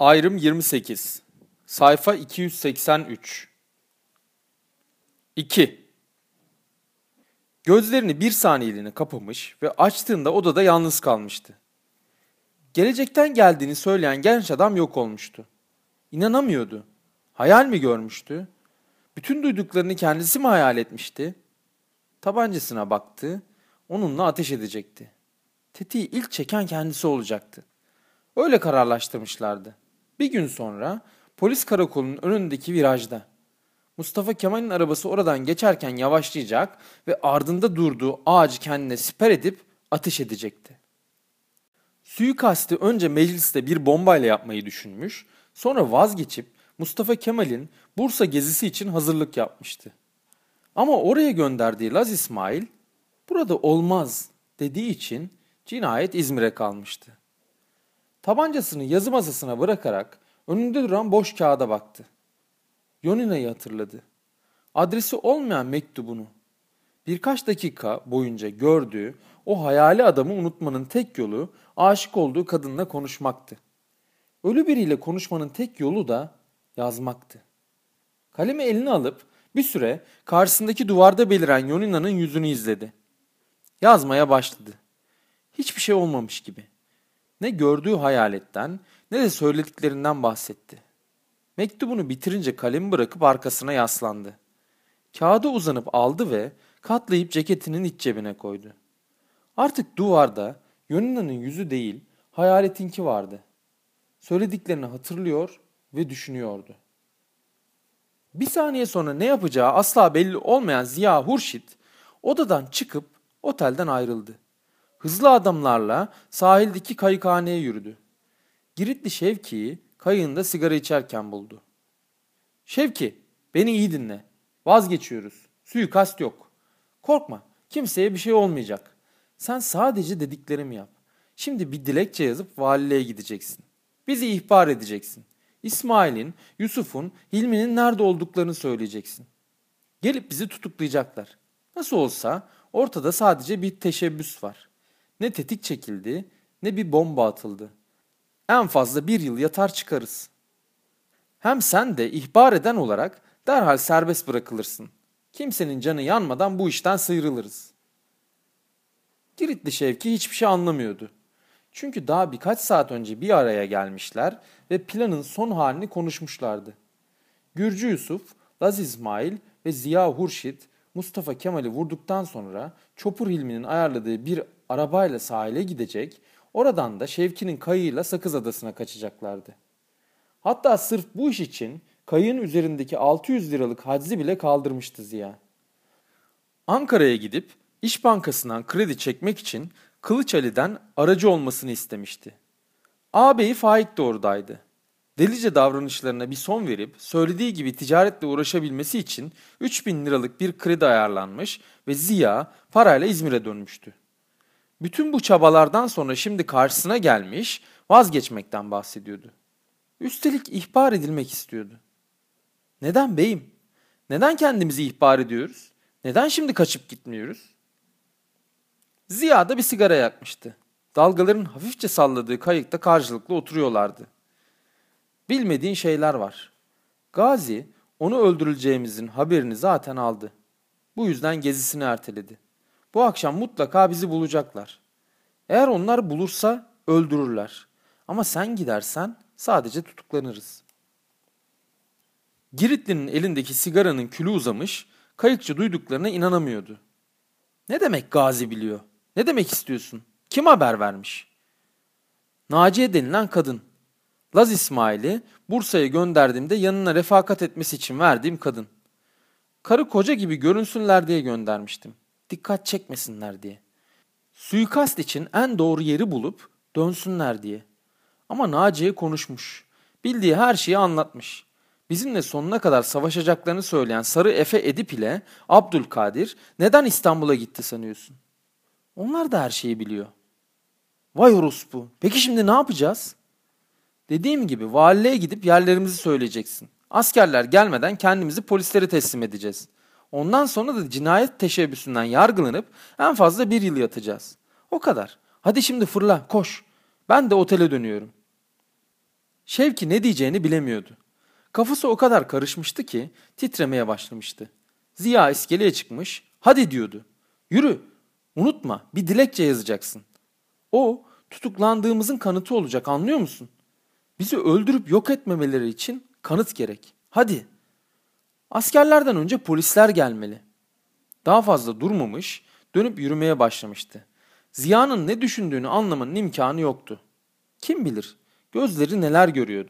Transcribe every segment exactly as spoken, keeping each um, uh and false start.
Ayrım yirmi sekiz. Sayfa iki yüz seksen üç. iki. Gözlerini bir saniyeliğine kapamış ve açtığında odada yalnız kalmıştı. Gelecekten geldiğini söyleyen genç adam yok olmuştu. İnanamıyordu. Hayal mi görmüştü? Bütün duyduklarını kendisi mi hayal etmişti? Tabancasına baktı, onunla ateş edecekti. Tetiği ilk çeken kendisi olacaktı. Öyle kararlaştırmışlardı. Bir gün sonra polis karakolunun önündeki virajda. Mustafa Kemal'in arabası oradan geçerken yavaşlayacak ve ardında durduğu ağacı kendine siper edip ateş edecekti. Suikasti önce mecliste bir bombayla yapmayı düşünmüş, sonra vazgeçip Mustafa Kemal'in Bursa gezisi için hazırlık yapmıştı. Ama oraya gönderdiği Laz İsmail, burada olmaz dediği için cinayet İzmir'e kalmıştı. Tabancasını yazı masasına bırakarak önünde duran boş kağıda baktı. Yonina'yı hatırladı. Adresi olmayan mektubunu. Birkaç dakika boyunca gördüğü o hayali adamı unutmanın tek yolu aşık olduğu kadınla konuşmaktı. Ölü biriyle konuşmanın tek yolu da yazmaktı. Kalemi eline alıp bir süre karşısındaki duvarda beliren Yonina'nın yüzünü izledi. Yazmaya başladı. Hiçbir şey olmamış gibi. Ne gördüğü hayaletten ne de söylediklerinden bahsetti. Mektubunu bitirince kalemi bırakıp arkasına yaslandı. Kağıda uzanıp aldı ve katlayıp ceketinin iç cebine koydu. Artık duvarda Yonina'nın yüzü değil, hayaletinki vardı. Söylediklerini hatırlıyor ve düşünüyordu. Bir saniye sonra ne yapacağı asla belli olmayan Ziya Hurşit odadan çıkıp otelden ayrıldı. Hızlı adamlarla sahildeki kayıkhaneye yürüdü. Giritli Şevki'yi kayığında sigara içerken buldu. "Şevki, beni iyi dinle. Vazgeçiyoruz. Suikast yok. Korkma, kimseye bir şey olmayacak. Sen sadece dediklerimi yap. Şimdi bir dilekçe yazıp valiliğe gideceksin. Bizi ihbar edeceksin. İsmail'in, Yusuf'un, Hilmi'nin nerede olduklarını söyleyeceksin. Gelip bizi tutuklayacaklar. Nasıl olsa ortada sadece bir teşebbüs var. Ne tetik çekildi, ne bir bomba atıldı. En fazla bir yıl yatar çıkarız. Hem sen de ihbar eden olarak derhal serbest bırakılırsın. Kimsenin canı yanmadan bu işten sıyrılırız." Giritli Şevki hiçbir şey anlamıyordu. Çünkü daha birkaç saat önce bir araya gelmişler ve planın son halini konuşmuşlardı. Gürcü Yusuf, Laz İsmail ve Ziya Hurşit Mustafa Kemal'i vurduktan sonra Çopur Hilmi'nin ayarladığı bir arabayla sahile gidecek, oradan da Şevki'nin kayığıyla Sakız Adası'na kaçacaklardı. Hatta sırf bu iş için kayığın üzerindeki altı yüz liralık haczi bile kaldırmıştı Ziya. Ankara'ya gidip İş Bankası'ndan kredi çekmek için Kılıç Ali'den aracı olmasını istemişti. Ağabeyi Faik de oradaydı. Delice davranışlarına bir son verip söylediği gibi ticaretle uğraşabilmesi için üç bin liralık bir kredi ayarlanmış ve Ziya parayla İzmir'e dönmüştü. Bütün bu çabalardan sonra şimdi karşısına gelmiş, vazgeçmekten bahsediyordu. Üstelik ihbar edilmek istiyordu. Neden beyim? Neden kendimizi ihbar ediyoruz? Neden şimdi kaçıp gitmiyoruz? Ziya da bir sigara yakmıştı. Dalgaların hafifçe salladığı kayıkta karşılıklı oturuyorlardı. Bilmediğin şeyler var. Gazi, onu öldürüleceğimizin haberini zaten aldı. Bu yüzden gezisini erteledi. Bu akşam mutlaka bizi bulacaklar. Eğer onlar bulursa öldürürler. Ama sen gidersen sadece tutuklanırız. Giritli'nin elindeki sigaranın külü uzamış, kayıkçı duyduklarına inanamıyordu. Ne demek Gazi biliyor? Ne demek istiyorsun? Kim haber vermiş? Naciye denilen kadın. Laz İsmail'i Bursa'ya gönderdiğimde yanına refakat etmesi için verdiğim kadın. Karı koca gibi görünsünler diye göndermiştim. Dikkat çekmesinler diye. Suikast için en doğru yeri bulup dönsünler diye. Ama Naciye konuşmuş. Bildiği her şeyi anlatmış. Bizimle sonuna kadar savaşacaklarını söyleyen Sarı Efe Edip ile Abdülkadir neden İstanbul'a gitti sanıyorsun? Onlar da her şeyi biliyor. Vay orospu. Peki şimdi ne yapacağız? Dediğim gibi valiliğe gidip yerlerimizi söyleyeceksin. Askerler gelmeden kendimizi polislere teslim edeceğiz. Ondan sonra da cinayet teşebbüsünden yargılanıp en fazla bir yıl yatacağız. O kadar. Hadi şimdi fırla, koş. Ben de otele dönüyorum. Şevki ne diyeceğini bilemiyordu. Kafası o kadar karışmıştı ki titremeye başlamıştı. Ziya iskeleye çıkmış, hadi diyordu. Yürü, unutma bir dilekçe yazacaksın. O tutuklandığımızın kanıtı olacak, anlıyor musun? Bizi öldürüp yok etmemeleri için kanıt gerek. Hadi. Askerlerden önce polisler gelmeli. Daha fazla durmamış, dönüp yürümeye başlamıştı. Ziya'nın ne düşündüğünü anlamanın imkanı yoktu. Kim bilir, gözleri neler görüyordu.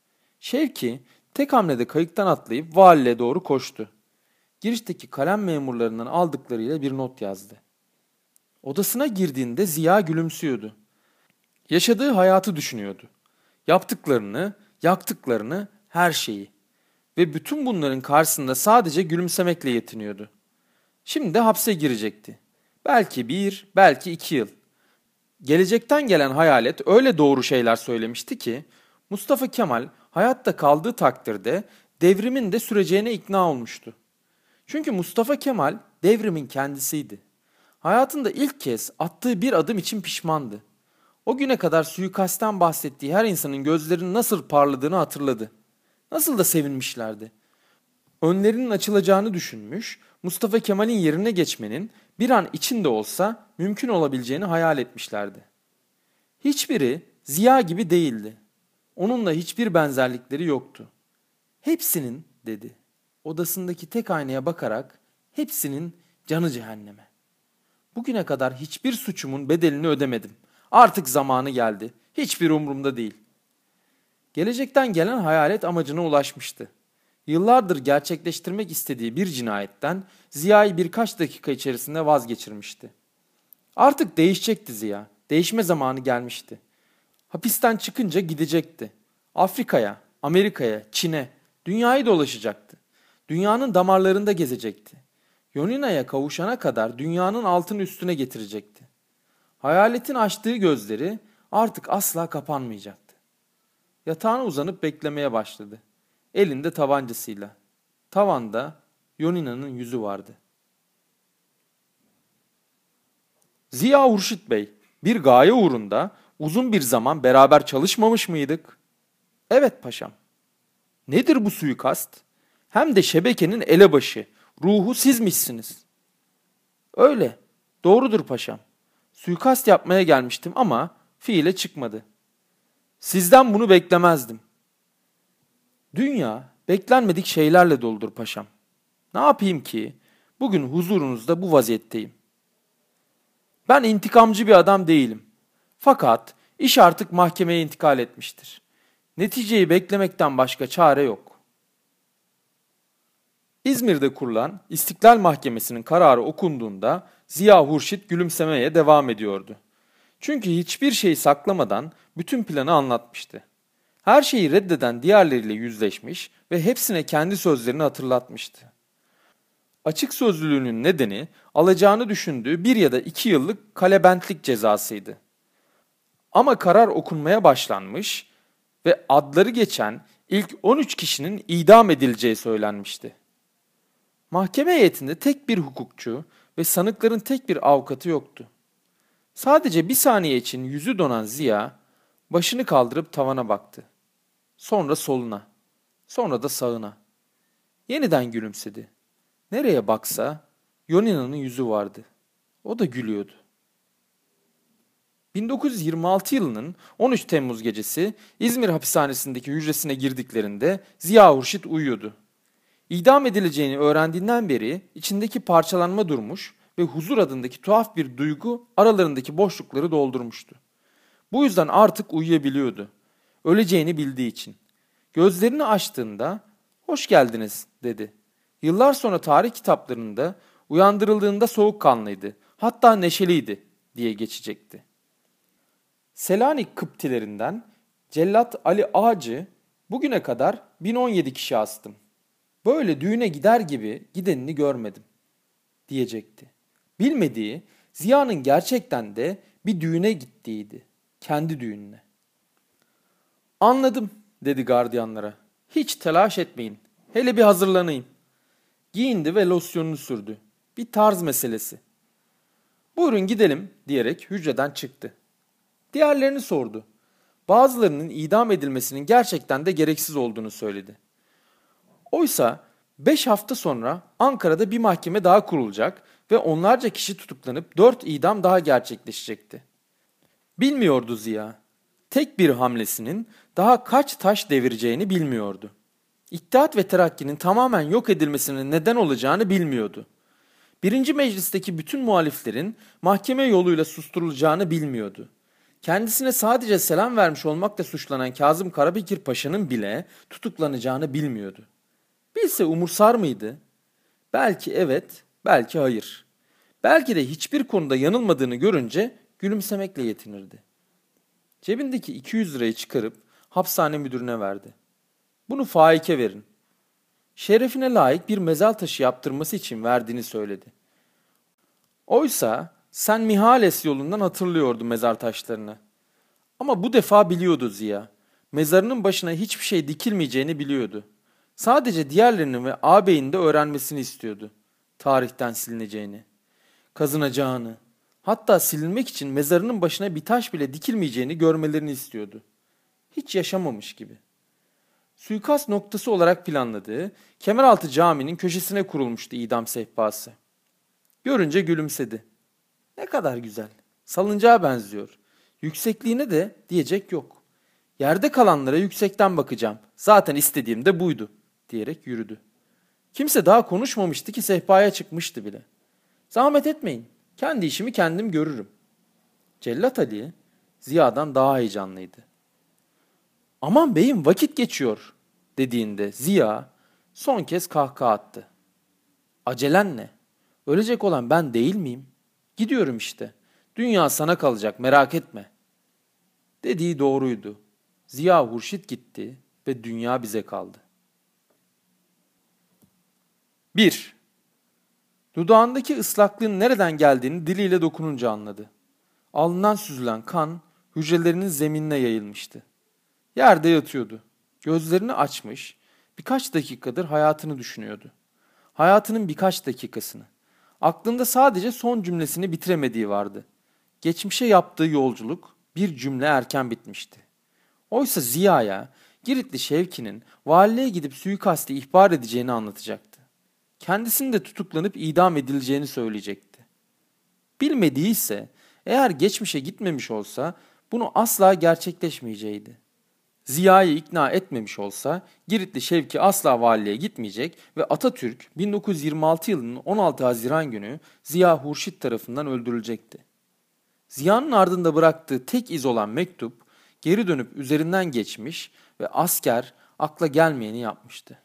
Şevki tek hamlede kayıktan atlayıp valiliğe doğru koştu. Girişteki kalem memurlarından aldıklarıyla bir not yazdı. Odasına girdiğinde Ziya gülümsüyordu. Yaşadığı hayatı düşünüyordu. Yaptıklarını, yaktıklarını, her şeyi. Ve bütün bunların karşısında sadece gülümsemekle yetiniyordu. Şimdi de hapse girecekti. Belki bir, belki iki yıl. Gelecekten gelen hayalet öyle doğru şeyler söylemişti ki, Mustafa Kemal hayatta kaldığı takdirde devrimin de süreceğine ikna olmuştu. Çünkü Mustafa Kemal devrimin kendisiydi. Hayatında ilk kez attığı bir adım için pişmandı. O güne kadar suikastten bahsettiği her insanın gözlerinin nasıl parladığını hatırladı. Nasıl da sevinmişlerdi. Önlerinin açılacağını düşünmüş, Mustafa Kemal'in yerine geçmenin bir an içinde olsa mümkün olabileceğini hayal etmişlerdi. Hiçbiri Ziya gibi değildi. Onunla hiçbir benzerlikleri yoktu. Hepsinin, dedi, odasındaki tek aynaya bakarak, hepsinin canı cehenneme. Bugüne kadar hiçbir suçumun bedelini ödemedim. Artık zamanı geldi. Hiçbir umurumda değil. Gelecekten gelen hayalet amacına ulaşmıştı. Yıllardır gerçekleştirmek istediği bir cinayetten Ziya'yı birkaç dakika içerisinde vazgeçirmişti. Artık değişecekti Ziya. Değişme zamanı gelmişti. Hapisten çıkınca gidecekti. Afrika'ya, Amerika'ya, Çin'e, dünyayı dolaşacaktı. Dünyanın damarlarında gezecekti. Yonina'ya kavuşana kadar dünyanın altını üstüne getirecekti. Hayaletin açtığı gözleri artık asla kapanmayacaktı. Yatağına uzanıp beklemeye başladı. Elinde tabancasıyla. Tavanda Yonina'nın yüzü vardı. Ziya Hurşit Bey, bir gaye uğrunda uzun bir zaman beraber çalışmamış mıydık? Evet paşam. Nedir bu suikast? Hem de şebekenin elebaşı, ruhu sizmişsiniz. Öyle, doğrudur paşam. Suikast yapmaya gelmiştim ama fiile çıkmadı. Sizden bunu beklemezdim. Dünya beklenmedik şeylerle doludur paşam. Ne yapayım ki bugün huzurunuzda bu vaziyetteyim. Ben intikamcı bir adam değilim. Fakat iş artık mahkemeye intikal etmiştir. Neticeyi beklemekten başka çare yok. İzmir'de kurulan İstiklal Mahkemesi'nin kararı okunduğunda Ziya Hurşit gülümsemeye devam ediyordu. Çünkü hiçbir şeyi saklamadan bütün planı anlatmıştı. Her şeyi reddeden diğerleriyle yüzleşmiş ve hepsine kendi sözlerini hatırlatmıştı. Açık sözlülüğünün nedeni alacağını düşündüğü bir ya da iki yıllık kalebentlik cezasıydı. Ama karar okunmaya başlanmış ve adları geçen ilk on üç kişinin idam edileceği söylenmişti. Mahkeme heyetinde tek bir hukukçu ve sanıkların tek bir avukatı yoktu. Sadece bir saniye için yüzü donan Ziya başını kaldırıp tavana baktı. Sonra soluna, sonra da sağına. Yeniden gülümsedi. Nereye baksa Yonina'nın yüzü vardı. O da gülüyordu. bin dokuz yüz yirmi altı yılının on üç Temmuz gecesi İzmir hapishanesindeki hücresine girdiklerinde Ziya Hurşit uyuyordu. İdam edileceğini öğrendiğinden beri içindeki parçalanma durmuş ve huzur adındaki tuhaf bir duygu aralarındaki boşlukları doldurmuştu. Bu yüzden artık uyuyabiliyordu. Öleceğini bildiği için. Gözlerini açtığında "Hoş geldiniz," dedi. Yıllar sonra tarih kitaplarında uyandırıldığında soğukkanlıydı, hatta neşeliydi diye geçecekti. Selanik Kıptilerinden Cellat Ali Ağacı bugüne kadar bin on yedi kişi astım. Böyle düğüne gider gibi gidenini görmedim diyecekti. Bilmediği Ziya'nın gerçekten de bir düğüne gittiğiydi. Kendi düğününe. Anladım dedi gardiyanlara. Hiç telaş etmeyin. Hele bir hazırlanayım. Giyindi ve losyonunu sürdü. Bir tarz meselesi. Buyurun gidelim diyerek hücreden çıktı. Diğerlerini sordu. Bazılarının idam edilmesinin gerçekten de gereksiz olduğunu söyledi. Oysa beş hafta sonra Ankara'da bir mahkeme daha kurulacak ve onlarca kişi tutuklanıp dört idam daha gerçekleşecekti. Bilmiyordu Ziya. Tek bir hamlesinin daha kaç taş devireceğini bilmiyordu. İttihat ve Terakki'nin tamamen yok edilmesinin neden olacağını bilmiyordu. Birinci meclisteki bütün muhaliflerin mahkeme yoluyla susturulacağını bilmiyordu. Kendisine sadece selam vermiş olmakla suçlanan Kazım Karabekir Paşa'nın bile tutuklanacağını bilmiyordu. Bilse umursar mıydı? Belki evet, belki hayır. Belki de hiçbir konuda yanılmadığını görünce gülümsemekle yetinirdi. Cebindeki iki yüz lirayı çıkarıp hapishane müdürüne verdi. Bunu Faik'e verin. Şerefine layık bir mezar taşı yaptırması için verdiğini söyledi. Oysa sen Mihales yolundan hatırlıyordu mezar taşlarını. Ama bu defa biliyordu Ziya. Mezarının başına hiçbir şey dikilmeyeceğini biliyordu. Sadece diğerlerinin ve ağabeyin de öğrenmesini istiyordu. Tarihten silineceğini, kazınacağını, hatta silinmek için mezarının başına bir taş bile dikilmeyeceğini görmelerini istiyordu. Hiç yaşamamış gibi. Suikast noktası olarak planladığı Kemeraltı Camii'nin köşesine kurulmuştu idam sehpası. Görünce gülümsedi. Ne kadar güzel. Salıncağa benziyor. Yüksekliğine de diyecek yok. Yerde kalanlara yüksekten bakacağım. Zaten istediğim de buydu, diyerek yürüdü. Kimse daha konuşmamıştı ki sehpaya çıkmıştı bile. Zahmet etmeyin. Kendi işimi kendim görürüm. Cellat Ali Ziya'dan daha heyecanlıydı. Aman beyim vakit geçiyor dediğinde Ziya son kez kahkaha attı. Acelen ne? Ölecek olan ben değil miyim? Gidiyorum işte. Dünya sana kalacak, merak etme. Dediği doğruydu. Ziya Hurşit gitti ve dünya bize kaldı. bir. Dudağındaki ıslaklığın nereden geldiğini diliyle dokununca anladı. Alnından süzülen kan hücrelerinin zeminine yayılmıştı. Yerde yatıyordu. Gözlerini açmış, birkaç dakikadır hayatını düşünüyordu. Hayatının birkaç dakikasını. Aklında sadece son cümlesini bitiremediği vardı. Geçmişe yaptığı yolculuk bir cümle erken bitmişti. Oysa Ziya'ya Giritli Şevki'nin valiliğe gidip suikasti ihbar edeceğini anlatacaktı. Kendisinin de tutuklanıp idam edileceğini söyleyecekti. Bilmediği ise eğer geçmişe gitmemiş olsa bunu asla gerçekleşmeyeceğiydi. Ziya'yı ikna etmemiş olsa Giritli Şevki asla valiliğe gitmeyecek ve Atatürk bin dokuz yüz yirmi altı yılının on altı Haziran günü Ziya Hurşit tarafından öldürülecekti. Ziya'nın ardında bıraktığı tek iz olan mektup geri dönüp üzerinden geçmiş ve asker akla gelmeyeni yapmıştı.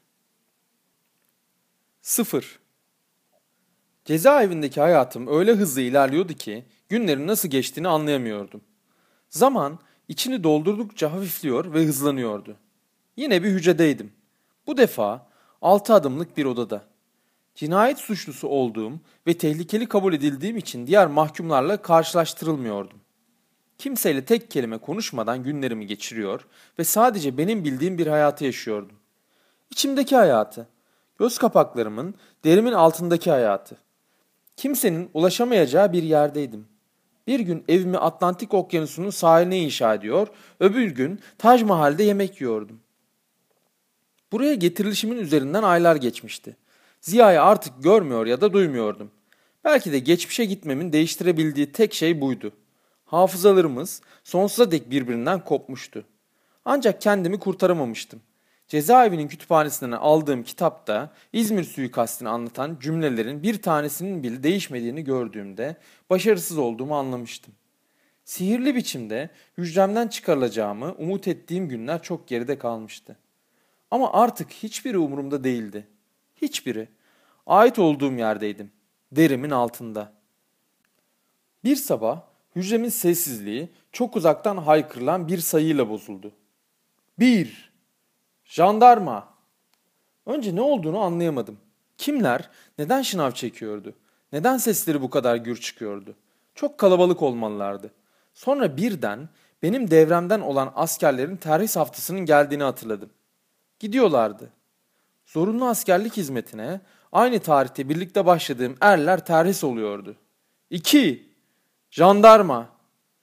sıfır. Cezaevindeki hayatım öyle hızlı ilerliyordu ki günlerin nasıl geçtiğini anlayamıyordum. Zaman içini doldurdukça hafifliyor ve hızlanıyordu. Yine bir hücredeydim. Bu defa altı adımlık bir odada. Cinayet suçlusu olduğum ve tehlikeli kabul edildiğim için diğer mahkumlarla karşılaştırılmıyordum. Kimseyle tek kelime konuşmadan günlerimi geçiriyor ve sadece benim bildiğim bir hayatı yaşıyordum. İçimdeki hayatı, göz kapaklarımın, derimin altındaki hayatı. Kimsenin ulaşamayacağı bir yerdeydim. Bir gün evimi Atlantik Okyanusu'nun sahiline inşa ediyor, öbür gün Taj Mahal'de yemek yiyordum. Buraya getirilişimin üzerinden aylar geçmişti. Ziya'yı artık görmüyor ya da duymuyordum. Belki de geçmişe gitmemin değiştirebildiği tek şey buydu. Hafızalarımız sonsuza dek birbirinden kopmuştu. Ancak kendimi kurtaramamıştım. Cezaevinin kütüphanesinden aldığım kitapta İzmir suikastini anlatan cümlelerin bir tanesinin bile değişmediğini gördüğümde başarısız olduğumu anlamıştım. Sihirli biçimde hücremden çıkarılacağımı umut ettiğim günler çok geride kalmıştı. Ama artık hiçbiri umurumda değildi. Hiçbiri. Ait olduğum yerdeydim. Derimin altında. Bir sabah hücremin sessizliği çok uzaktan haykırılan bir sayıyla bozuldu. Bir. Jandarma. Önce ne olduğunu anlayamadım. Kimler, neden şınav çekiyordu? Neden sesleri bu kadar gür çıkıyordu? Çok kalabalık olmalılardı. Sonra birden benim devremden olan askerlerin terhis haftasının geldiğini hatırladım. Gidiyorlardı. Zorunlu askerlik hizmetine aynı tarihte birlikte başladığım erler terhis oluyordu. İki. Jandarma.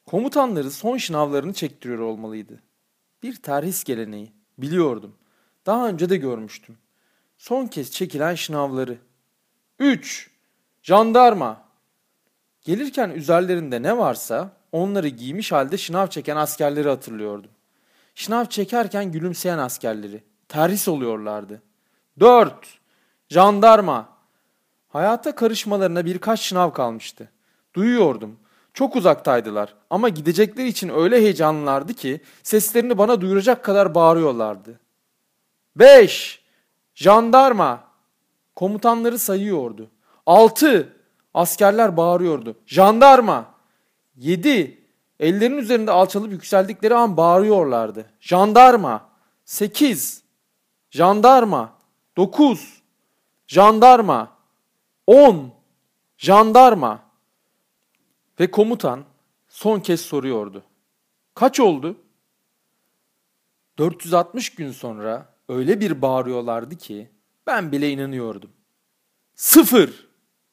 Komutanları son şınavlarını çektiriyor olmalıydı. Bir terhis geleneği. Biliyordum. Daha önce de görmüştüm. Son kez çekilen şınavları. üç. Jandarma. Gelirken üzerlerinde ne varsa onları giymiş halde şınav çeken askerleri hatırlıyordum. Şınav çekerken gülümseyen askerleri. Terhis oluyorlardı. dört. Jandarma. Hayata karışmalarına birkaç şınav kalmıştı. Duyuyordum. Çok uzaktaydılar ama gidecekleri için öyle heyecanlılardı ki seslerini bana duyuracak kadar bağırıyorlardı. beş. Jandarma. Komutanları sayıyordu. altı. Askerler bağırıyordu. Jandarma. yedi. Ellerinin üzerinde alçalıp yükseldikleri an bağırıyorlardı. Jandarma. sekiz. Jandarma. dokuz. Jandarma. on. Jandarma. Ve komutan son kez soruyordu. Kaç oldu? dört yüz altmış gün sonra öyle bir bağırıyorlardı ki ben bile inanıyordum. Sıfır.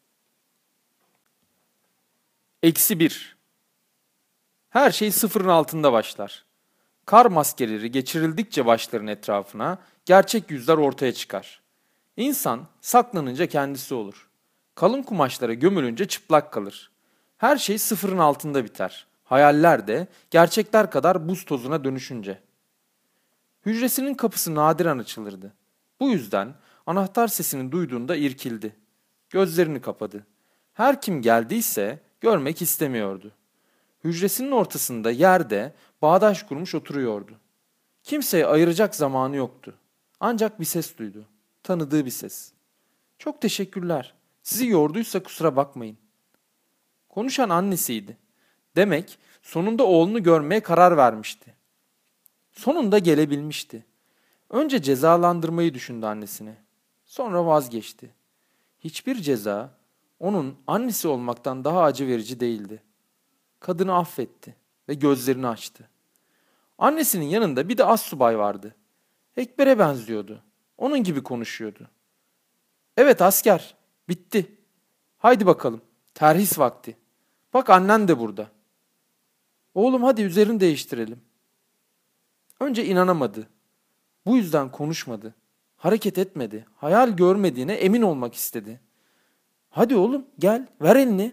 Eksi bir. Her şey sıfırın altında başlar. Kar maskeleri geçirildikçe başların etrafına gerçek yüzler ortaya çıkar. İnsan saklanınca kendisi olur. Kalın kumaşlara gömülünce çıplak kalır. Her şey sıfırın altında biter. Hayaller de gerçekler kadar buz tozuna dönüşünce. Hücresinin kapısı nadiren açılırdı. Bu yüzden anahtar sesini duyduğunda irkildi. Gözlerini kapadı. Her kim geldiyse görmek istemiyordu. Hücresinin ortasında yerde bağdaş kurmuş oturuyordu. Kimseye ayıracak zamanı yoktu. Ancak bir ses duydu. Tanıdığı bir ses. Çok teşekkürler. Sizi yorduysa kusura bakmayın. Konuşan annesiydi. Demek sonunda oğlunu görmeye karar vermişti. Sonunda gelebilmişti. Önce cezalandırmayı düşündü annesini. Sonra vazgeçti. Hiçbir ceza onun annesi olmaktan daha acı verici değildi. Kadını affetti ve gözlerini açtı. Annesinin yanında bir de astsubay vardı. Ekber'e benziyordu. Onun gibi konuşuyordu. Evet asker, bitti. Haydi bakalım, terhis vakti. Bak annen de burada. Oğlum hadi üzerini değiştirelim. Önce inanamadı. Bu yüzden konuşmadı. Hareket etmedi. Hayal görmediğine emin olmak istedi. Hadi oğlum gel, ver elini.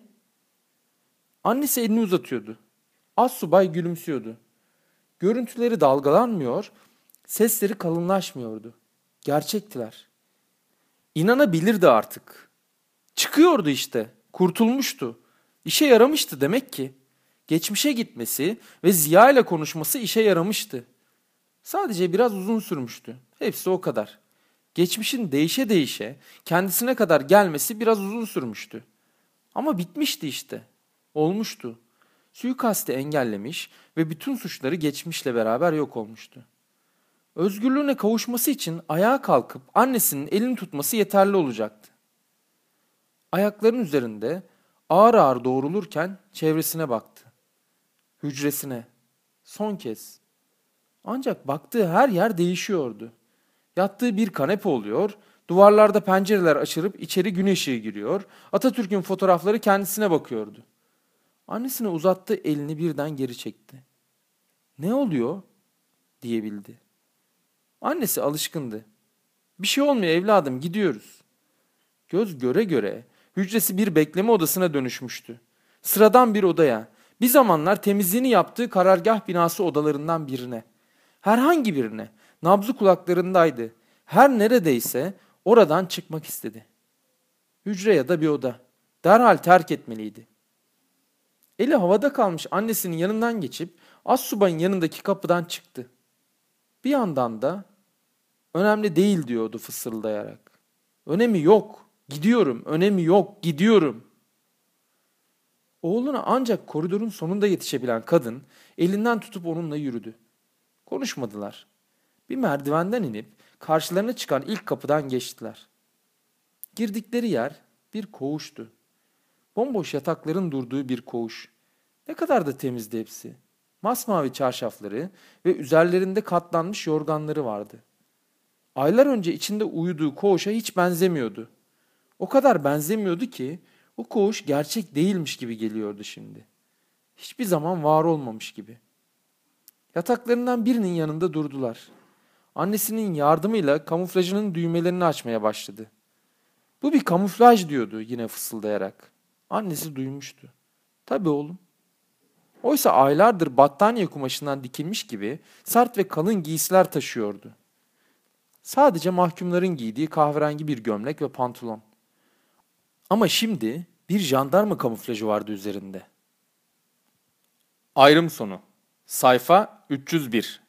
Annesi elini uzatıyordu. Astsubay gülümsüyordu. Görüntüleri dalgalanmıyor, sesleri kalınlaşmıyordu. Gerçektiler. İnanabilirdi artık. Çıkıyordu işte, kurtulmuştu. İşe yaramıştı demek ki. Geçmişe gitmesi ve Ziya ile konuşması işe yaramıştı. Sadece biraz uzun sürmüştü. Hepsi o kadar. Geçmişin değişe değişe kendisine kadar gelmesi biraz uzun sürmüştü. Ama bitmişti işte. Olmuştu. Suikasti engellemiş ve bütün suçları geçmişle beraber yok olmuştu. Özgürlüğüne kavuşması için ayağa kalkıp annesinin elini tutması yeterli olacaktı. Ayaklarının üzerinde ağır ağır doğrulurken çevresine baktı. Hücresine. Son kez. Ancak baktığı her yer değişiyordu. Yattığı bir kanepe oluyor, duvarlarda pencereler açılıp içeri gün ışığı giriyor, Atatürk'ün fotoğrafları kendisine bakıyordu. Annesine uzattığı elini birden geri çekti. Ne oluyor? Diyebildi. Annesi alışkındı. Bir şey olmuyor evladım, gidiyoruz. Göz göre göre hücresi bir bekleme odasına dönüşmüştü. Sıradan bir odaya, bir zamanlar temizliğini yaptığı karargah binası odalarından birine. Herhangi birine, nabzı kulaklarındaydı. Her neredeyse oradan çıkmak istedi. Hücre ya da bir oda. Derhal terk etmeliydi. Eli havada kalmış annesinin yanından geçip astsubayın yanındaki kapıdan çıktı. Bir yandan da önemli değil diyordu fısıldayarak. Önemi yok, gidiyorum, önemi yok, gidiyorum. Oğluna ancak koridorun sonunda yetişebilen kadın elinden tutup onunla yürüdü. Konuşmadılar. Bir merdivenden inip karşılarına çıkan ilk kapıdan geçtiler. Girdikleri yer bir koğuştu. Bomboş yatakların durduğu bir koğuş. Ne kadar da temizdi hepsi. Masmavi çarşafları ve üzerlerinde katlanmış yorganları vardı. Aylar önce içinde uyuduğu koğuşa hiç benzemiyordu. O kadar benzemiyordu ki o koğuş gerçek değilmiş gibi geliyordu şimdi. Hiçbir zaman var olmamış gibi. Yataklarından birinin yanında durdular. Annesinin yardımıyla kamuflajının düğmelerini açmaya başladı. Bu bir kamuflaj diyordu yine fısıldayarak. Annesi duymuştu. Tabii oğlum. Oysa aylardır battaniye kumaşından dikilmiş gibi sert ve kalın giysiler taşıyordu. Sadece mahkumların giydiği kahverengi bir gömlek ve pantolon. Ama şimdi bir jandarma kamuflajı vardı üzerinde. Ayrım sonu. Sayfa üç yüz bir.